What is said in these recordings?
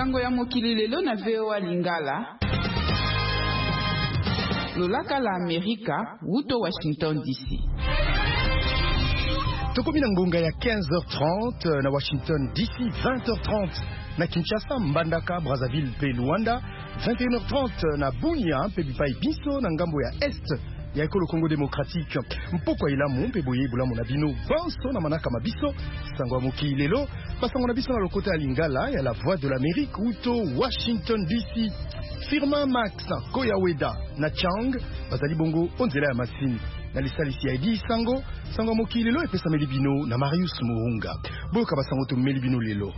Sango ya mokili lelo na VOA Lingala. Lolaka la Amerika, wuto Washington DC. Tokomi na ngonga ya 15h30 na Washington DC, 20h30 na Kinshasa, Mbandaka, Brazzaville pe Luanda, 21h30 na Bunia pe Bipai Biso na ngambo ya Est ya ekolo Congo démocratique. Mpoko ilamu pe boye bulamu na bino banso na manaka mabiso sango mokili lelo basango na biso na lokota ya Lingala ya la voix de l'Amérique uto Washington DC. Firma Max Koyaweda na Chang bazali bongo onzela ya masini na lisalisi ya Edi sango mokili lelo epesa melibino na Marius Muhunga boka basango to melibino lelo.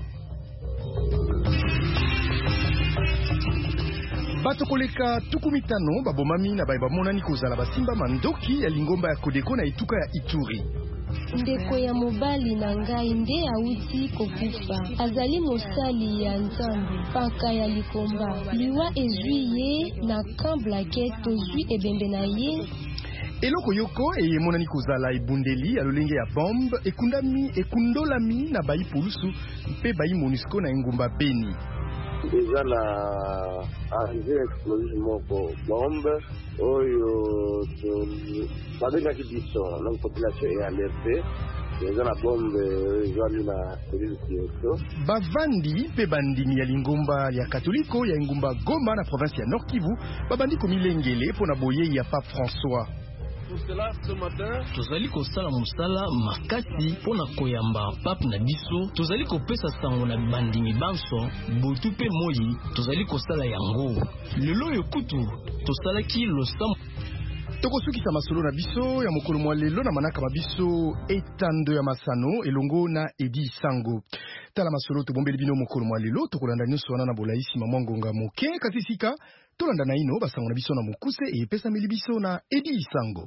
Bato koleka tukumitano babomami na bamonani kozala basimba mandoki ya lingomba ya Kodeko na etuka ya Ituri. Ndeko ya mobali na ngai nde auti kokufa azali mosali ya Nzambe paka ya likomba liwa ezwi ye na kamblake tozwi ebembe na ye. Eloko yoko emonani kozala ebundeli ya lolenge ya bombe ekundolami na bayi polusu mpe bayi MONUSCO na engumba Beni. Déjà la arrivée explosive moko bombe oyo babengaki biso na population est alertée. Déjà la bombe ezali na selile Kyoto. Bavandi pe bandimi ya lingomba ya katoliko ya engumba Goma na province ya Nord Kivu babandi komilengele pona boye ya Pape François. Tozali kosala musala makasi pona koyamba pape na biso, tozali kopesa sango na bandimi banso botu pe moyi, tozali kosala yango lelo yokutu tosalaki losam. Tokosukisa masolo na biso ya mokolo mwa lelo na manaka mabiso etando ya masano elongo na Edi Sango. Tala masolo tobombeli bino mokolo mwa lelo tokolanda nyonso wana na bolaisi mama ngonga moke kasi sika tolanda na ino basango na biso na mokuse epesa milibiso na Edi Sango.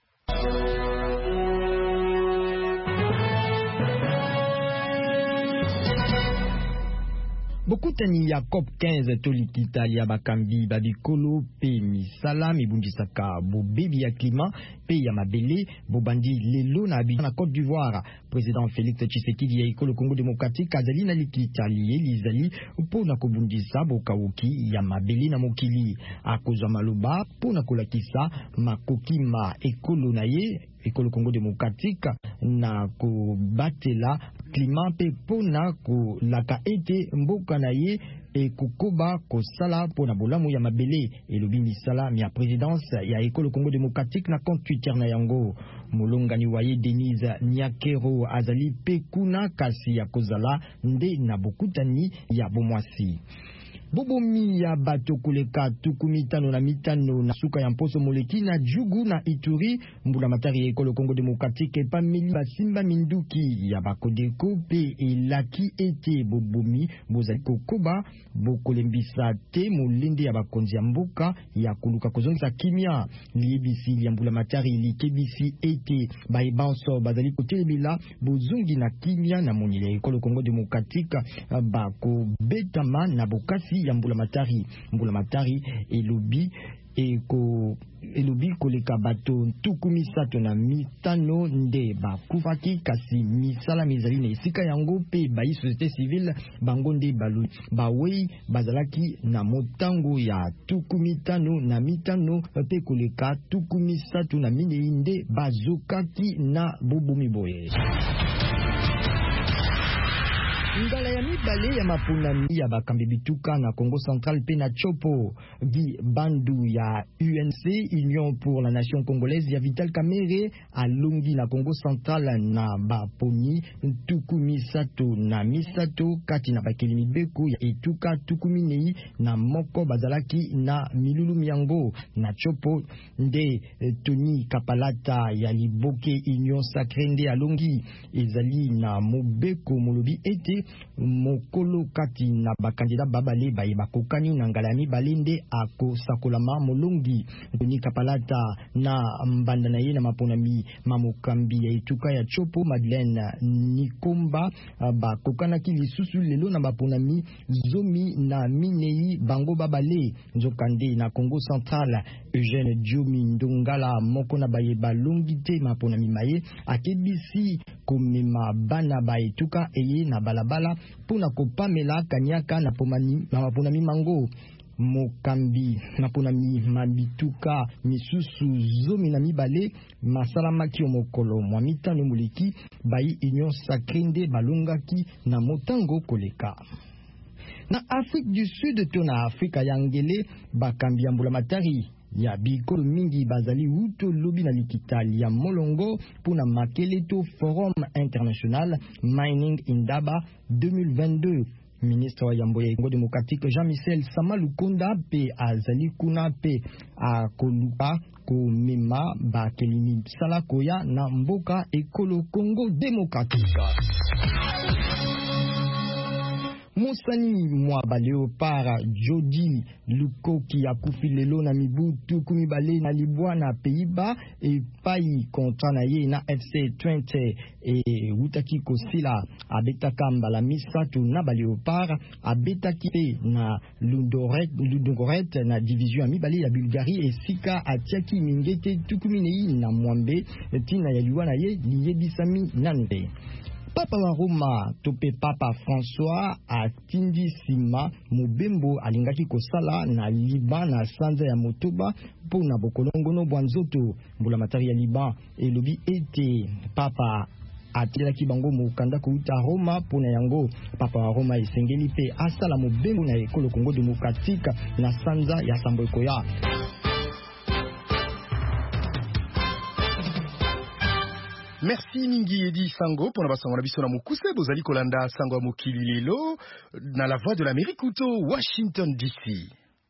Bokutani ya COP 15 tolikita ya bakambi babikolo pe misala mibundisaka bobebi ya klima pe ya mabele bobandi lelo na Abidjan na Côte d'Ivoire. Président Félix Tshisekedi ya ekolo Congo démocratique azali na likita lizali pona kobundisa bokawuki ya mabele na mokili akozwa maloba pona kolakisa makokima ekolo na ye ekolo Congo démocratique na kobatela klima pe pona kolaka ete mboka na ye ekokoba kosala pona bolamu ya mabele elobi misala ya présidence ya ekolo Congo démocratique na compte Twitter na yango. Molongani waye Denise Nyakero azali pe kuna kasi ya kozala nde na bokutani ya bomwasi. Bobomi ya bato koleka tukumitano na mitano na suka ya mposo moleki na Jugu na Ituri mbula matari ya ekolo Congo démocratique pameli basimba minduki ya bakodeko pe elaki ete bobomi bozali kokoba bokolembisa te molende ya bakonzi ya mboka ya koluka kozongisa kimia liebisi ya mbula matari likebisi ete baibanso bazali kotelemela bozongi na kimia na monile ya ekolo Congo démocratique bakobetama na bokasi ya mbula matari elobi koleka bato ntuku misato na mitano nde bakufaki kasi misala mizali na esika yango pe bayi société civile bango nde bawei bazalaki na motango ya tuku mitano na mitano pe koleka tuku misato na minei nde bazokaki na bobomi boye. Ngala ya mibale ya mapunami ya bakambi bituka na Congo Central pe na Chopo Guy Bandu ya UNC Union pour la Nation Congolaise ya Vital Kamerhe alongi na Congo Central na baponi tuku misato na misato kati na bakeli mibeko ya etuka tuku minei na moko bazalaki na milulu miango na Chopo nde Tony Kapalata ya Liboke Union Sacrée nde alongi ezali na mobeko molobi ete mokolo kati na bakandida babale baye bakokani na ngala ya mibale nde akosakolama molongi. Tony Kapalata na mbanda na ye na maponami mamokambi ya etuka ya Chopo Madeleine Nikomba bakokanaki lisusu lelo na maponami zomi na minei bango babale nzokande na Congo Central Eugène Diomi Ndongala moko na baye balongite mapona mimaye akebisi komema bana baetuka eye na balabala pona kopamela kanyaka na mapona mimango mokambi mapona mabituka misusu zomi na mibale masalamaki omokolo mwa mitano muliki bayi union sacrée nde balongaki na motango koleka. Na Afrique du Sud to na Afrika ya ngele bakambi ya mbulamatari ya bikolo mingi bazali uto lobi na likitali ya molongo puna makele to Forum International Mining Indaba 2022. Ministre wa Yambo ya Congo Démocratique Jean-Michel Sama Lukonda pe azali kuna pe akoluka komema bakelini salakoya na mboka ekolo Congo Démocratique. Mosani mwa Léopard Jody Lukoki akufi lelo na mibutu kumibale na libwa na Pays-Bas epai kontra na ye na FC 20 utaki kosila abetaka mbala misatu na Léopard abetaki pe na Ludogoret na division ya mibale ya Bulgarie esika atiaki mingete tukuminei na mwambe tina ya liwa na ye liyebisami nanute. Papa wa Roma tope Papa François atindi sima mobembo alingaki kosala na Liban na sanza ya motoba pona bokolongono bwanzoto mbula matari ya Liban elobi ete Papa atelaki bango mokanda kouta Roma pona yango Papa wa Roma esengeli pe asala mobembo na ekolo Congo Démocratique na sanza ya Sambokoya. Merci mingi Edi Sango pour basango na biso na mukuse bozali kolanda sango mokili lelo na la voix de l'Amérique uto Washington DC.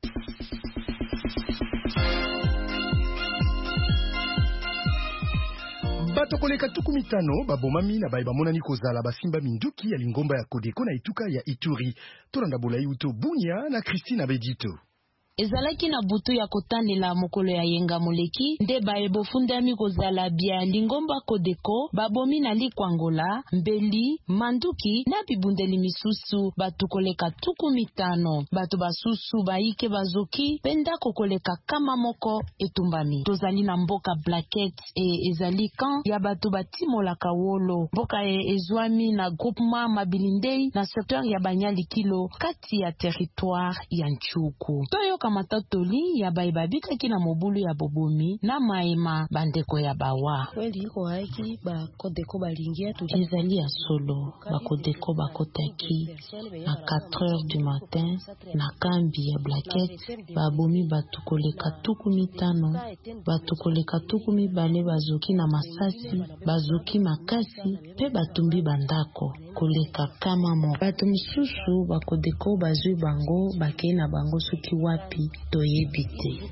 Bato koleka tuku mitano babomami na baye bamonani kozala basimba minduki ya lingomba ya Kodeko na etuka ya Ituri. Tolanda bolai uto Bunia na Christine Abedito. Ezalaki na butu ya kotanela mokolo ya yenga moleki nde baye bofundami kozala bia lingomba Kodeko babomi na likwangola mbeli manduki na bibundeli misusu batu koleka tuku mitano batu basusu baike bazoki penda kokoleka kama moko etumbami tozali na mboka Blacket ezali kan ya batu batimolaka wolo mboka ezwami na groupement mabilindei na secteur ya Banyali kilo kati ya territoire ya Nchuku toyo kamatatoli ya baibabika kina mobulu ya bobomi na maema bandeko ya bawa kweli iko haki ba Kodeko balingia tu ezali ya solo ba Kodeko bakotaki na 4h du matin na kambi ya Blacket babomi batukoleka tuku mitano batukoleka tuku mibale bazoki na masasi bazoki makasi pe batumbi bandako koleka kama mo batu misusu ba Kodeko bazui bango bakei na bango soki wapi toyebite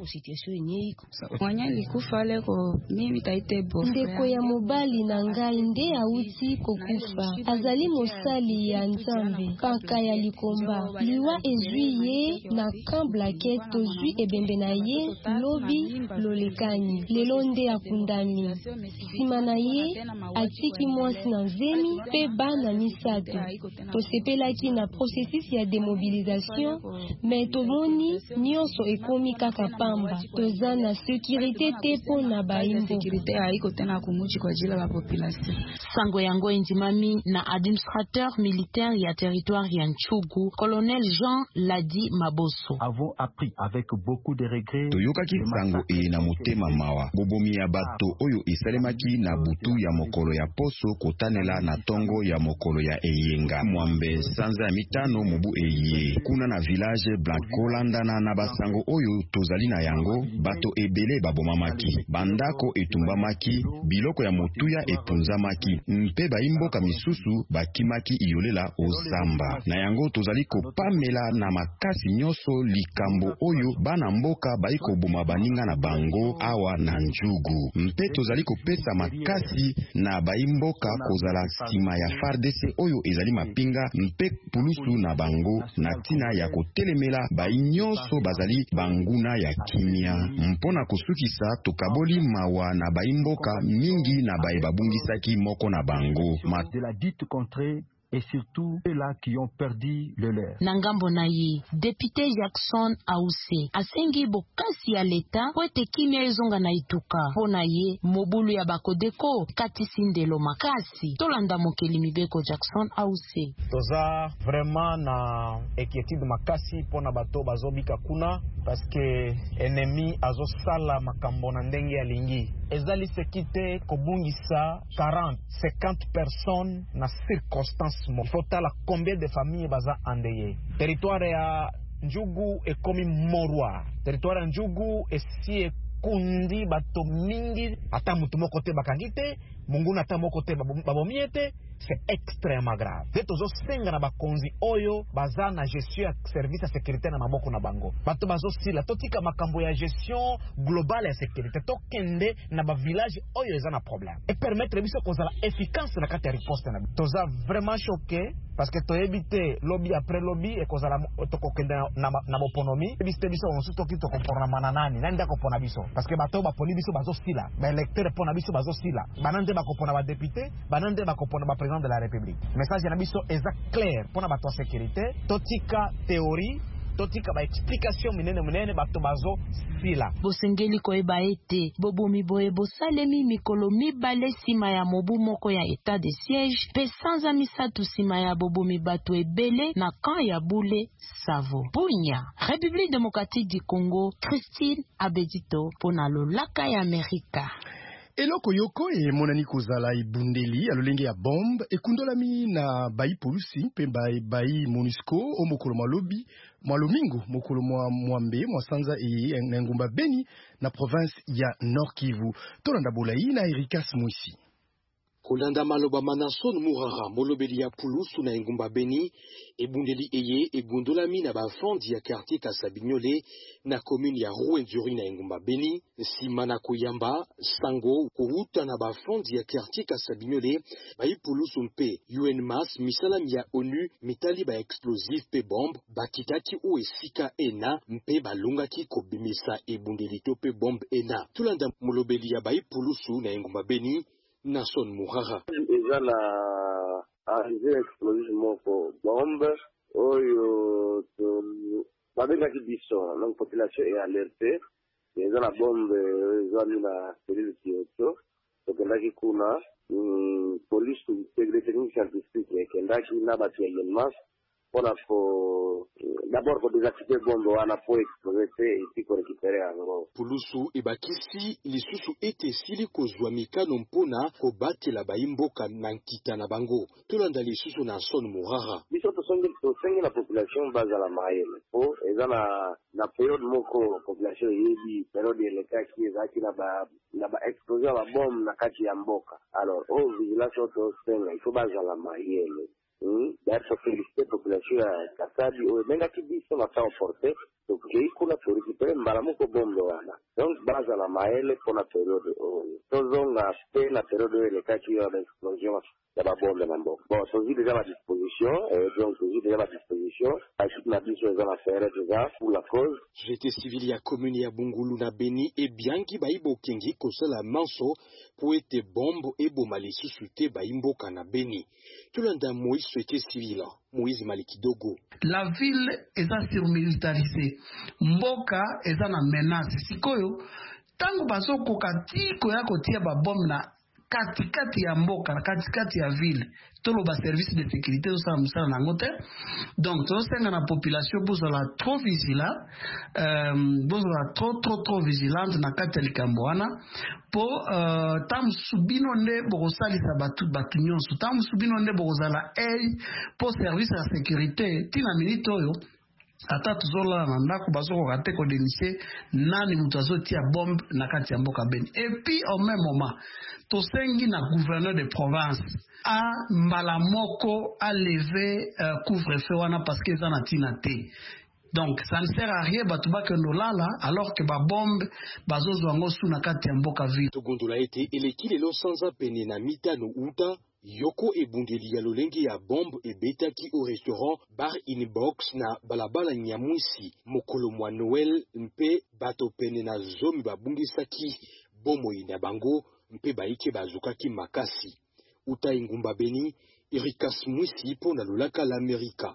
mwanya likufa leko mimi taite bo ndeko ya mobali na ngai nde auti kokufa azali mosali ya Nzambe kaka ya likomba liwa ezwi ye na Camp Blacket tozwi ebembe na ye lobi lolekani lelo nde akundami sima na ye atiki mwasi na nzemi pe bana misatu tosepelaki na processus ya demobilisation me tomoni nyonso ekomi kaka pamba toza na sécurité te pona baimbo sécurité haiko tena kumuchi kwa ajili ya population sango yango endimami na administrateur militaire ya territoire ya Nchugu colonel Jean Ladi Maboso. Avons appris avec beaucoup de regrets toyokaki sango na motema mawa bobomi ya bato oyo esalemaki na butu ya mokolo ya poso kotanela na tongo ya mokolo ya eyenga mwambe sanza ya mitano mubu eye kuna na village Blancolandana na basango oyo tozali na yango bato ebele babomamaki bandako etumbamaki biloko ya motuya epunzamaki mpe baimboka misusu bakimaki iolela osamba na yango tozali kopamela na makasi nyonso likambo oyo bana mboka baiko boma baninga na bango awa na Njugu mpe tozali kopesa makasi na baimboka kozala sima ya FARDC oyo ezali mapinga mpe pulusu na bango na tina ya kotelemela bainyonso bazali banguna ya kimia mpona kosukisa tokaboli mawa na baimboka mingi na baye babungisaki moko na bango de la dite contrée et surtout ceux-là qui ont perdu le leur. Nangambo na ye, député Jackson Ause asengi bokasi ya leta po ete kimia ezonga na ituka po na ye mobulu ya bakodeko kati sindelo makasi tolanda mokeli mibeko Jackson Ause. Toza vraiment na inquiétude makasi pona bato bazobika kuna parce que ennemi azosala makambo na ndenge ya lingi ezali sekite kobungisa 40-50 personnes na circonstance mo fotala combien de familles baza endeuillées. Territoire ya Njugu ekomi morwa, territoire ya Njugu esi kundi bato mingi ata mutu moko te bakangite munguna ata moko te babomiete. C'est extrêmement grave. Detozo senga na bakonzi oyo baza na gestion ya service ya sécurité na maboko na bango. Bato bazo sila totika makambo ya gestion globale ya sécurité tokende na ba village oyo eza na problème. Et permettre biso kozala efficace na kati ya riposte na. Toza vraiment choqué parce que toyebite lobby après lobby e kozala tokokende na boponomi. Ebiste biso onsu toki tokopona mananani. Nani ndako pona biso parce que bato baponi biso bazo sila. Ba électeur pona biso bazo sila. Banande bakopona ba député, banande bakopona ba de la République. Message na biso eza clair pour na bato ya sécurité, totika théorie, totika ba explication minene bato bazo sila. Bosengeli koyeba ete bobomi boye bosalemi mikolo mibale sima ya mobu moko ya état de siège pe sanza misatu sima ya bobomi bato ebele na camp ya Bule Savo. Bunya, République démocratique du Congo, Christine Abedito pona lolaka ya Amerika. Eloko yoko e monani kozala ibundeli alolenge ya bombe ekundolami na bayi polusi pe bayi MONUSCO o mokolo malobi mwalomingo mokolo mwambe mwasanza e ngumba Beni na province ya Nord Kivu. Tolanda bolayi na Erikas Mwisi. Kolanda maloba Manason Mourara molobeli ya pulusu na engumba Beni ebundeli eye egundolami na bafandi ya quartier Kasabignole na commune ya Rwenzori na engumba Beni sima na koyamba sango kouta na bafandi ya quartier Kasabignole bayi pulusu mpe UNMAS misalami ya ONU mitali ba explosif pe bombe bakitaki o esika ena mpe balungaki kobimisa ebundeli to pe bombe ena. Tulanda molobeli ya bayi pulusu na engumba Beni Nason Mourara. Eza na arrivé explosif moko bombe oyo babengaki biso donc population est alertée. Eza na bombe ezali na selile Kyoto tokendaki kuna police technique scientifique ekendaki na bato ya UNMAS mpona d'abord pour désactiver bombe wana po exploser te epi ko récupérer yango. Pulusu ebakisi lisusu ete sili kozwa mikano mpona kobatela bayimboka na nkita na bango. Tolanda lisusu na Son Mourara. Biso tosongi na population bazala mayele po eza na période moko population yebi période elekaki ezaki na ba explosion ba bombe na kati ya mboka. Alors vigilance tosenga il faut bazala mayele. D'ailleurs, faut féliciter la population à Kasabi, où même qui dit ça va faire emporter, donc il faut récupérer Mbalamoko bombe wana. Donc base à la maëlle pour la période on a fait la période où les cas qui ont l'explosion de la bombe dans bon. Bon, c'est déjà à disposition, donc c'est déjà à disposition. À toute la mission ils ont affaire déjà pour la cause. J'étais civil ya commune ya Bungulu na Beni et bien qui baibo kengi kosala manso pour être bombe et bomali susute baimboka na Beni. Tout l'anda Moïse souhaitait civil. Moïse Malikidogo. La ville est surmilitarisée. Mboka est en menace. Sikoyo, tangu basoko katiko yako tia ba bombe na katikati ya mboka na katikati ya ville. Tolo ba service de sécurité osala musala nango te. Donc tosenga na population bozala trop vigilant, bozala trop vigilante na kati ya likambo wana po tam subino nde bokosalisa batu nyonso tam subino nde bokozala po service ya sécurité tina minute oyo ata tuzola na ndako bazokoka te kodenise nani mutu azotia bombe na kati ya mboka Beni. Et puis au même moment tosengi na gouverneur de province a mbala moko a levé couvre-feu wana parce que eza na tina te. Donc ça ne sert à rien batuba que lala alors que ba bombe bazozwa ngo suna kati ya mboka ville. Togondola ete eleki lelo sanza pene na mitano uta Yoko ebundeli ya lolenge ya bombe ebetaki au restaurant Bar Inbox na balabala Nyamwisi mokolo mwa Noël mpe bato pene na zomi babungisaki bomoi na bango mpe baike bazukaki makasi. uta ingumba Beni, Ericas Mwisi po na lulaka l'Amerika.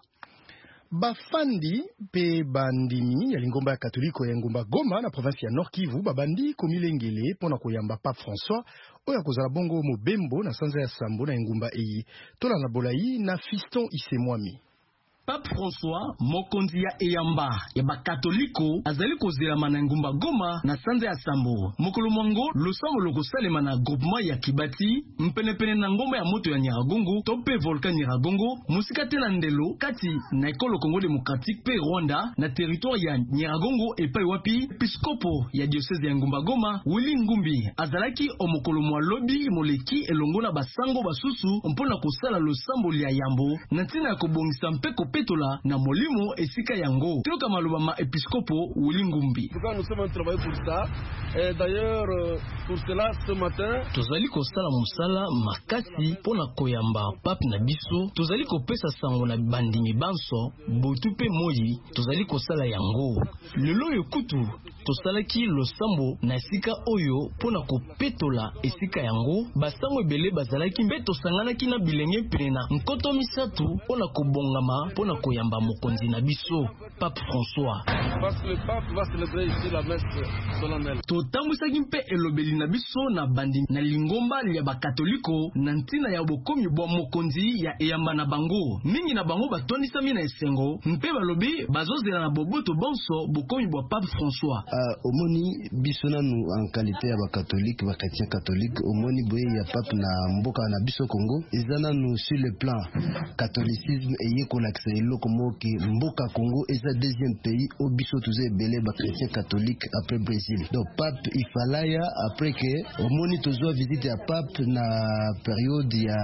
Bafandi pe bandimi ya lingomba ya katoliko ya ngumba Goma na province ya Nord Kivu babandi komilengele pona koyamba Pape François oya kozala bongo mobembo na sanza ya sambo na ngumba eyi tola na bolai na Fiston Isemwami. Pape François mokonzi ya eyamba ya bakatoliko azali kozelama na ngumba Goma na sanza ya sambo mokolo mwango losambo lokosalema na groupement ya Kibati mpenepene na ngomba ya moto ya Nyiragongo to pe volcan Nyiragongo musika te na ndelo kati na ekolo Congo démocratique pe Rwanda na territoire ya Nyiragongo epai wapi episkopo ya diocese ya ngumba Goma Willy Ngumbi azalaki omokolo mwa lobi moleki elongo na basango basusu mpona kosala losambo ya yambo na ntina ya kobongisa mpeko petola na molimo esika yango toka maloba ma episkopo Willy Ngumbi. Nous sommes travaillé pour ça et d'ailleurs pour cela ce matin tozali kosala musala makasi pona koyamba pape na biso tozali kopesa sango na bandimi banso botu pe moyi tozali kosala yango lelo yokutu tosalaki losambo na esika oyo pona kopetola esika yango basango ebele bazalaki mbe tosanganaki na bilenge pene na nkoto misatu pona kobongama pona koyamba mokonzi na biso Pape François. Parce que le pape va célébrer ici la messe solennelle. Totambwisaki mpe elobeli na biso na bandi na lingomba ya bakatoliko na ntina ya bokomi bwa mokonzi ya eyamba na bango mingi na bango batondisami na esengo mpe balobi bazozela na boboto bonso bokomi bwa Pape François. Omoni biso nanu en qualité ya bakatolike bakatien catholique omoni boye ya pape na mboka na biso Congo ezana nous sur le plan catholicisme eye kolakisa eloko moki mboka Congo eza deuxième pays au biso tuze belé bakatien catholique après Brésil. Donc pape ifalaya après que omoni tozo visite ya pape na période ya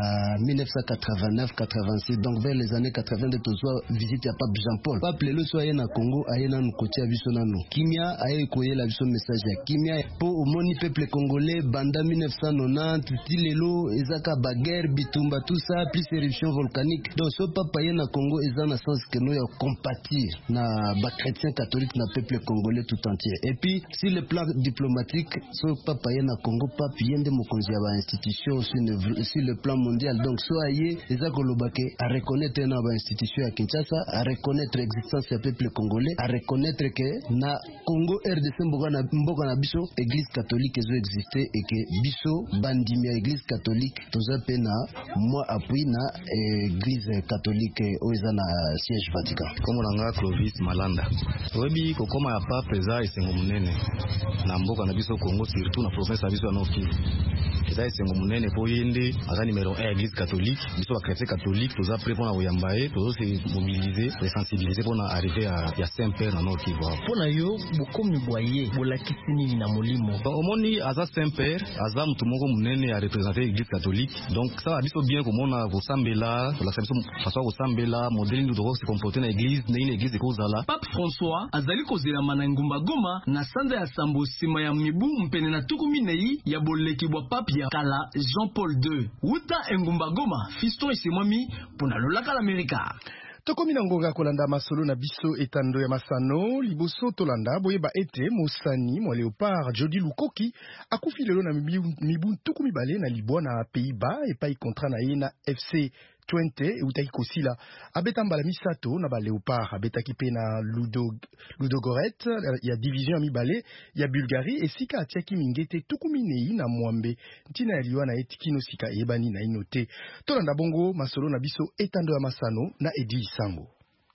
1989-86 donc vers les années 80 de tozo visite ya pape Jean-Paul. Pape lelo so aye na Congo aye na kotia biso nanu kimia aye koye la biso message ya kimia po omoni peuple congolais banda 1990 ti lelo ezaka baguerre bitumba tout ça plus éruption volcanique donc so papa aye na Congo eza na sens que no ya compatir na ba chrétien catholique na peuple congolais tout entier. Et puis sur le plan diplomatique so papa aye na Congo pape yende mokonzi ya ba institution sur le plan mondial donc so aye eza kolobake a reconnaître na ba institution ya Kinshasa a reconnaître l'existence ya peuple congolais a reconnaître que na Congo RDC mboka na biso église catholique ezo exister et que biso bandimi ya église catholique toza pe na moi appui na église catholique oza na siège Vatican. Komo nanga Clovis Malanda webi kokoma ya pape eza esengo munene na mboka na biso Congo surtout na province ya biso ya Nord Kivu eza esengo munene po yende aza numéro 1 église catholique biso ba chrétien catholique toza prêt pona koyamba ye tozo se mobiliser et sensibiliser pona arriver ya Saint-Père na Nord Kivu. Pona yo bukomi boye bolakisi nini na molimo omoni aza Saint-Père aza mutu moko munene ya représenter église catholique donc ça va biso bien komona kosambela la biso façon kosambela modèle ndu doko se comporter na église na une église ekozala. Pape François azali kozelama na ngumba Goma na sanza ya sambo sima ya mibu mpene na tukumi nei ya boleki bwa pape ya kala Jean-Paul II uta ngumba Goma Fiston Isemwami pona lolaka l'Amerika. Tokomi na ngonga kolanda masolo na biso etando ya masano liboso tolanda boyeba ete mosani mwa Léopard Jody Lukoki akufi lelo na mibu tukumi bale na libwa na Pays-Bas epai kontra na ye na FC Twente eutaki kosila abeta mbala misato na ba Léopard abetaki pe na Ludogorets ya division ya mibale ya Bulgarie esika atiaki mingete tukumi nei na mwambe ntina ya liwa na etikino sika ebani na inote tolanda bongo masolo na biso etando ya masano na Edi Sango.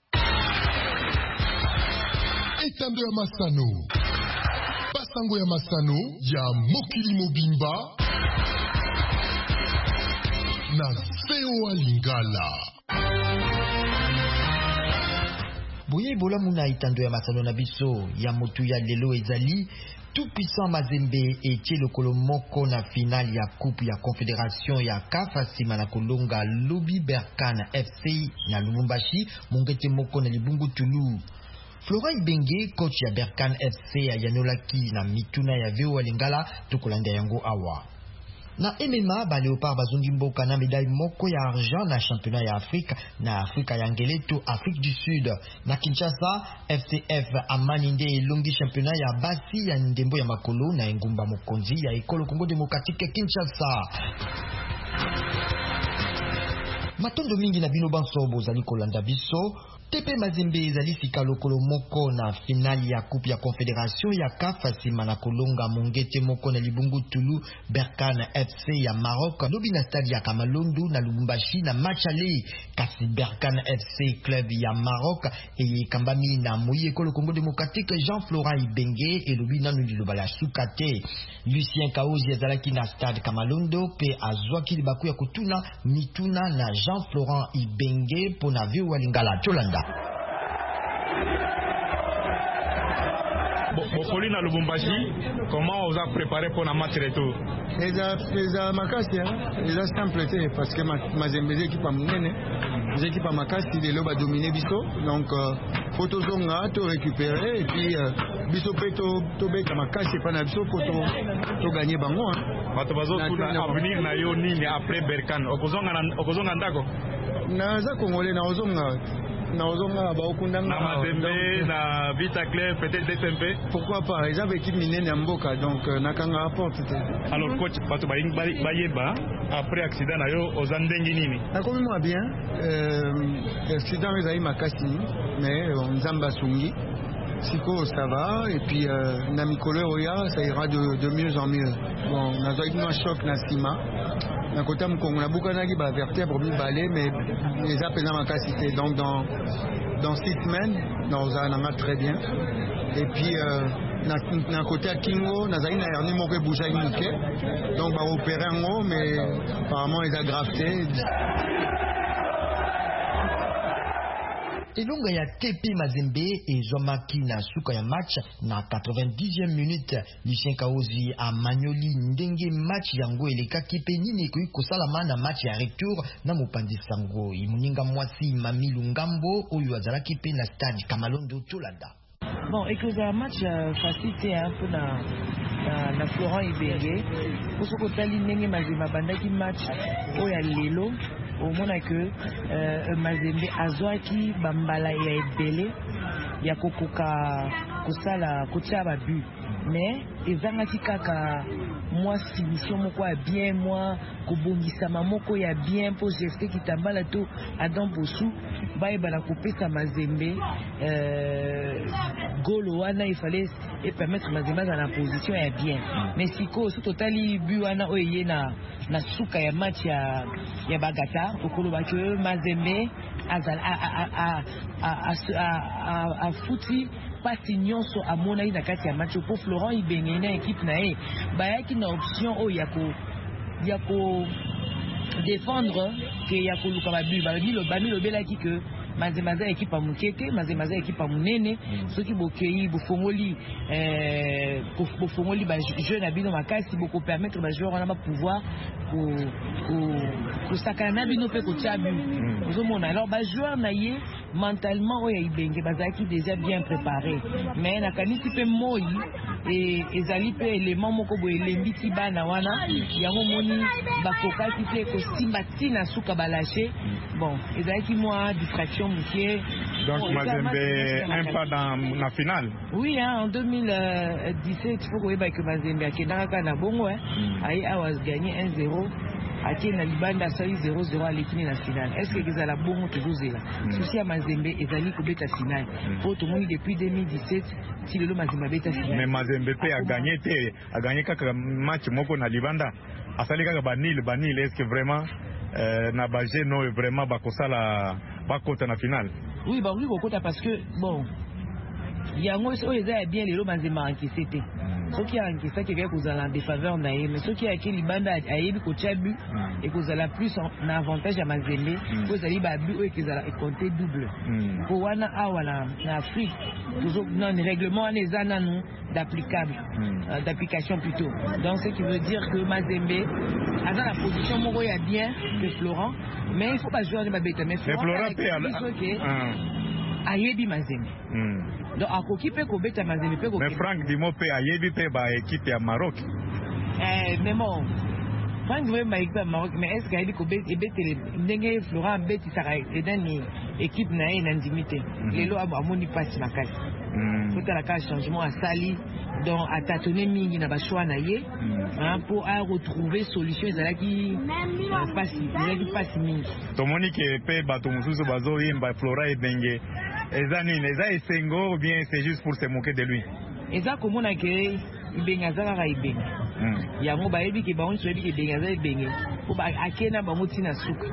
Etando ya masano basango ya masano ya mokili mobimba na Feo Lingala. Boye bola muna itando ya masano na biso ya motu ya lelo ezali tout puissant Mazembe etie lokolo moko na finale ya coupe ya confédération ya CAF sima na kolonga Lobi Berkane FC na Lubumbashi mongete moko na libungu Tulu. Florent Ibenge coach ya Berkane FC ayanolaki na mituna ya Veo Lingala tokolanda yango awa. Na MMA ba Léopard bazongi mboka na médaille moko ya argent na championnat ya Afrique na Afrika ya Ngeleto Afrique du Sud. Na Kinshasa FCF amani nde elongi championnat ya basi ya ndembo ya makolo na engumba mokonzi ya ekolo Congo démocratique Kinshasa. matondo mingi na bino banso bozali kolanda biso. TP Mazembe ezali sika lokolo moko na finali ya coupe ya confédération ya CAF nsima na kolonga mongete moko na libungu Tulu Berkane FC ya Maroc lobi na stade ya Kamalondo na Lubumbashi na match aller kasi Berkane FC club ya Maroc ekambami na moyi ekolo Congo démocratique Jean-Florent Ibenge elobi nanu liloba la sukate. Lucien Kaozi ezalaki na stade Kamalondo pe azwaki libaku ya kutuna mituna na Jean-Florent Ibenge pona VOA Lingala Tolanda. Bokoli na Lubumbashi, comment vous avez préparé pour la match retour? Eza makasi, eza simple te parce que Mazembe équipe à munene, les équipes à makasi de l'oba dominer biso, donc photo zonga to récupérer et puis biso peto to beta makasi pa na biso photo to gagner bango hein. Bato bazo kuna avenir na yo nini après Berkane? Okozonga ndako? Na za Congolais na ozonga. Na Mazembe, na Vita Claire, peut-être DSMP. Pourquoi pas? Ils avaient équipe minée Mboka, donc nakanga apporte. Alors coach, Bato Bayeba, après accident na yo ozandengi nini? Nakomi moi bien. Accident ils avaient makasi, mais on zamba sungi. Siko ça va et puis Namikolo Oya ça ira de mieux en mieux. Bon, on a eu un choc na sima. Na côté Mkongo na bukanaki ba vertèbre mi balé mais les appels na makasité donc dans 6 semaines nous allons très bien et puis na côté Kingo na zaina hernie moko bouger muke donc ba opérer en haut mais apparemment ils a grafté. Elonga ya TP Mazembe ezomaki na suka ya match na 90e minute. Lucien Kaozi a Manyoli ndenge match yango elekaki pe nini ko kosalama na match ya retour na mopandi sango imuninga mwasi Mami Lungambo oyo azalaki pe na stade Kamalondo Tolanda. Bon, et que c'est un match facile un peu na Florent Ibenge pour ce que tali ndenge Mazembe bandaki match oya lelo au moins que Mazembe azwaki bambala ya ebele ya kokoka kosala kotia ba but mais ezangaki kaka moi soumission moko ya bien moi kobongisa mamoko ya bien pour gester kitambala to Adam Bossou baye bana kopesa Mazembe golo wana il fallait et permettre Mazembe dans la position ya bien mais siko so totali but wana oyé na suka ya match ya bagata okoloba que Mazembe azal a fouti pasi nyonso amona ina kati ya match pour Florent Ibenge na équipe na e bayaki na option o yako défendre que yako luka babu bami lobelaki que Mazembe équipe à Mukete, Mazembe équipe à Munene, ceux qui bokei bofongoli jeune abino makasi boko permettre ba joueur na pouvoir ko sakana bino pe ko tchabu. Vous mona alors ba joueur na ye mentalement oya Ibenge bazaki déjà bien préparé. Mais na kanisi pe moi et ezali pe élément moko bo elembi ti bana wana yango moni ba kokaki te ko simba tina suka balaché. Bon, ezali moi distraction. Donc Mazembe un pas dans la finale. Oui, hein, en 2017, il faut que Mazembe a gagné bongo, a gagné 1-0. Aki na libanda sali 0-0 à l'équipe nationale. Est-ce que vous avez la bonne toujours là? Souci à Mazembe ezali ko beta finale. Pour tout le monde depuis 2017, si le Mazembe beta finale. Mais Mazembe a gagné quelques matchs moko na libanda. Asali kaka banil est-ce que vraiment na baje no vraiment bakosala bakota na finale? Oui, bah oui bakota parce que bon yango so eza bien lelo Mazembe encaissé te. Ce qui a encaissé qui vient causer la défaveur naïe, mais ce qui a écrit libanda ayebi ko tchabu et cause la plus en avantage à Mazembe, cause ali ba but et qu'ils a compté double. Pour wana awala na Afrique toujours non règlement les ananu d'applicable d'application plutôt. Donc ce qui veut dire que Mazembe a dans la position moko ya bien que Florent, mais il faut pas jouer de bête mais Florent ayebi Mazembe. Donc à koki pe ko beta Mazembe pe ko. Mais Franck Dimo pe ayebi pe ba équipe ya Maroc. Mais bon Franck Dimo ba équipe ya Maroc mais est-ce qu'il ko beta ndenge Florent beti saka edani équipe na ndimité. Lelo amoni passe makasi. totala ka changement asali donc atatone mingi na bashwa na ye pour retrouver solution ezalaki pasi mingi. Tomoni ke pe bato mosusu bazoyemba Flora Ebenge eza nini, eza esengo ou bien c'est juste pour se moquer de lui? Eza komona ke Ibenge aza kaka Ibenge yango bayebi ke bango nyonso yebi ke Ibenge aza Ibenge po akena bango ntina suka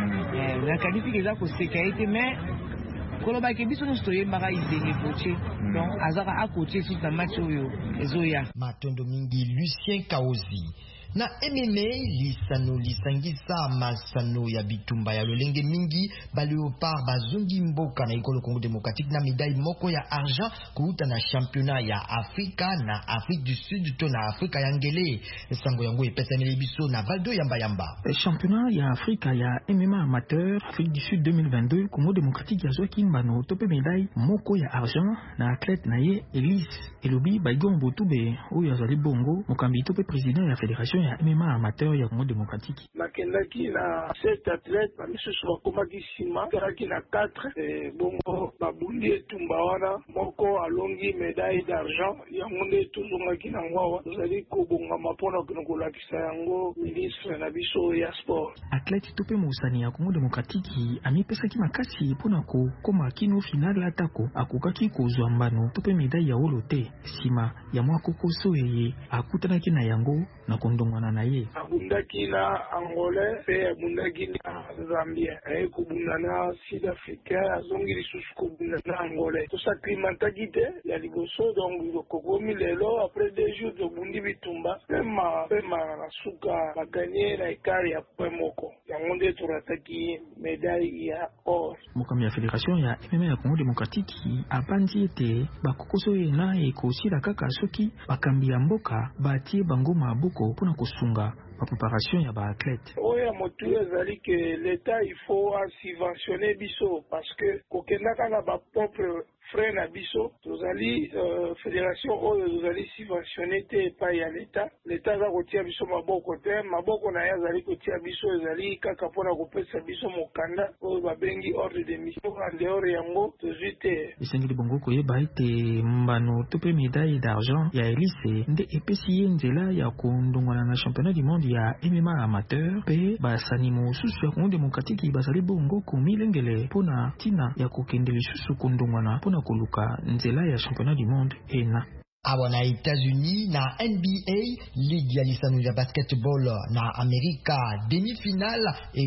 nakanisi ke eza koseka ye te mais koloba ke biso nyonso toyembaka Ibenge coache donc azaka acoache susu na match oyo ezoya. Matondo mingi Lucien Kaozi na MMA lisano lisangisa masano ya bitumba ya lolenge mingi Léopard bazungi mboka na ikolo Congo démocratique na médaille moko ya argent kuuta na championnat ya Afrika na Afrique du Sud to na Afrika ya ngele sango yango epesaneli biso na Valdo yamba. Championnat ya Afrika ya MMA amateur Afrique du Sud 2022 Congo démocratique ya zoki mbano tope médaille moko ya argent na athlète na ye Elise Elobi Baigon Botube oyo azali bongo mokambi tope président ya fédération ya MMA amateur ya Congo démocratique. Nakendaki na 7 athlètes bamisusu bakomaki nsima karaki na 4 bongo babundi etumba wana moko alongi médaille d'argent yango nde tozongaki na ngwawa tozali kobongama mpona kolakisa yango ministre na biso ya sport. Athlète tope mosani ya Congo démocratique amipesaki makasi mpona kokoma kino final atako akokaki kozwa mbano tope médaille ya olo te nsima ya mwa kokoso eye akutanaki na yango na kondongwana na ye. Abundaki na Angolais pe abundaki na Zambia kubunda na Sud Africa azongi lisusu kubunda na Angolais tosaklimataki te ya liboso donc kokomi lelo après 2 jours tobundi bitumba pema na suka baganye na ekari ya point moko yango nde torataki médaille ya or. Mokambi ya fédération ya MMA ya Congo démocratique abandi ete bakokoso ye na ekosila kaka soki bakambi ya mboka batie bango maboko mpona kosunga la préparation ya ba athlète. Oya motu ezali que l'état il faut subventionner biso parce que kokendaka na ba propre frais na biso tozali fédération oyo tozali subventionner te epai ya l'état za kotia biso maboko te maboko na ye azali kotia biso ezali kaka mpona kopesa biso mokanda oyo babengi ordre de mission en dehors yango tozwi te. Esengeli bongo koyeba ete mbano tope médaille d'argent ya Elise nde epesi ye nzela ya kondongwana na championnat du monde ya MMA amateur pe basani mosusu ya Congo démocratique bazali bongo komilengele mpona tina ya kokende lisusu kondongwana mpona koluka nzela ya championnat du monde ena. Awa na États-Unis na NBA ligue ya lisano ya basketball na Amerika demi-finale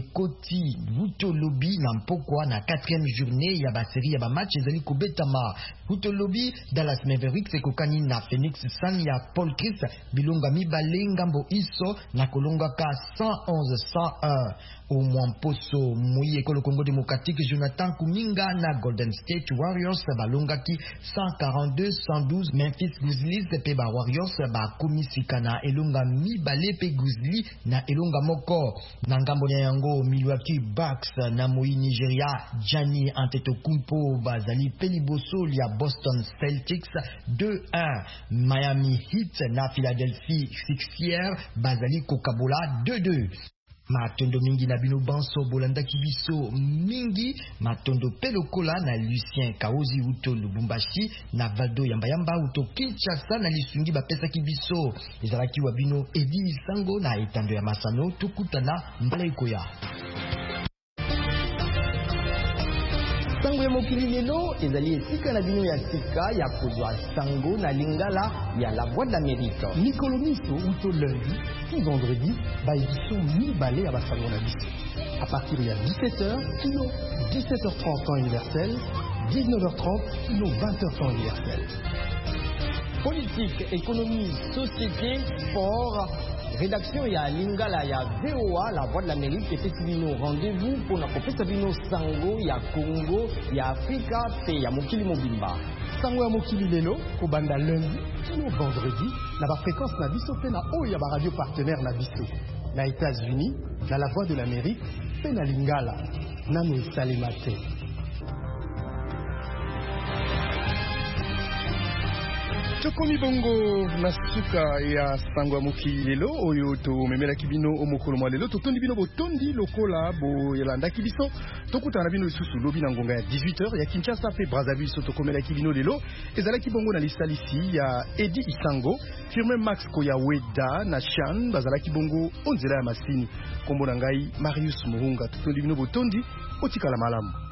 ekoti Vutolobi na mpokwa na 4e journée ya basérie ya ba match ezali kobetama. Vutolobi Dallas Mavericks ekokani na Phoenix Sun ya Paul Chris bilonga mibale ngambo iso na kolongaka 111-101. Au Mwamposo Moui ekolo Congo démocratique Jonathan Kuminga na Golden State Warriors balongaki 142-112. Memphis Grizzlies pe ba Warriors ba komisika na elonga mibale pe Grizzly na elonga moko. Na ngambo na yango Milwaukee Bucks na Moi Nigeria Giannis Antetokounmpo bazali peliboso ya Boston Celtics 2-1. Miami Heat na Philadelphia Sixers bazali kokabola 2-2. Matondo mingi na bino banso bolanda kibiso mingi matondo pelokola na Lucien Kaozi uto Lubumbashi na Valdo yamba uto Kinshasa na lisungi bapesa kibiso ezalaki wa bino Edi Sango na etando ya Masano tukutana mbala ikoya. Sango ya mokili lelo ezali esika na bino ya sika ya kozwa sango na lingala ya la Voix d'Amérique. Mikolo miso uto lundi puis vendredi ba édition mibale ya basango na biso. À partir de 17h kilo 17h30 temps universel, 19h30 kilo 20h temps universel. Politique, économie, société, sport. Rédaction ya lingala ya VOA la Voix de l'Amérique était vino rendez-vous pour na kopesa vino sango ya Congo ya Afrika pe ya mokili mobimba. Sango ya mokili lelo ko banda lundi kino vendredi na ba fréquence na biso pe na oyo ya ba radio partenaire na biso. Na États-Unis na la Voix de l'Amérique pe na lingala nano esalema te. Tokomi bongo na suka ya sangwa muki lelo oyo to memela kibino omokolo mwa lelo totondi bino botondi lokola bo yelanda kibiso tokutana bino lisusu lobi na ngonga ya 18h ya Kinshasa pe Brazzaville so tokomela kibino lelo ezalaki bongo na lisalisi ya Edi Isango firme Max Koyaweda na Chan bazalaki bongo onzela ya masini kombo na ngai Marius Muhunga totondi bino botondi otikala malamu.